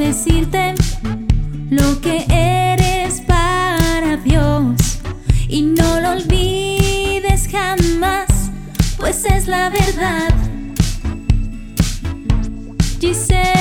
decirte lo que eres para Dios, y no lo olvides jamás, pues es la verdad. Giselle.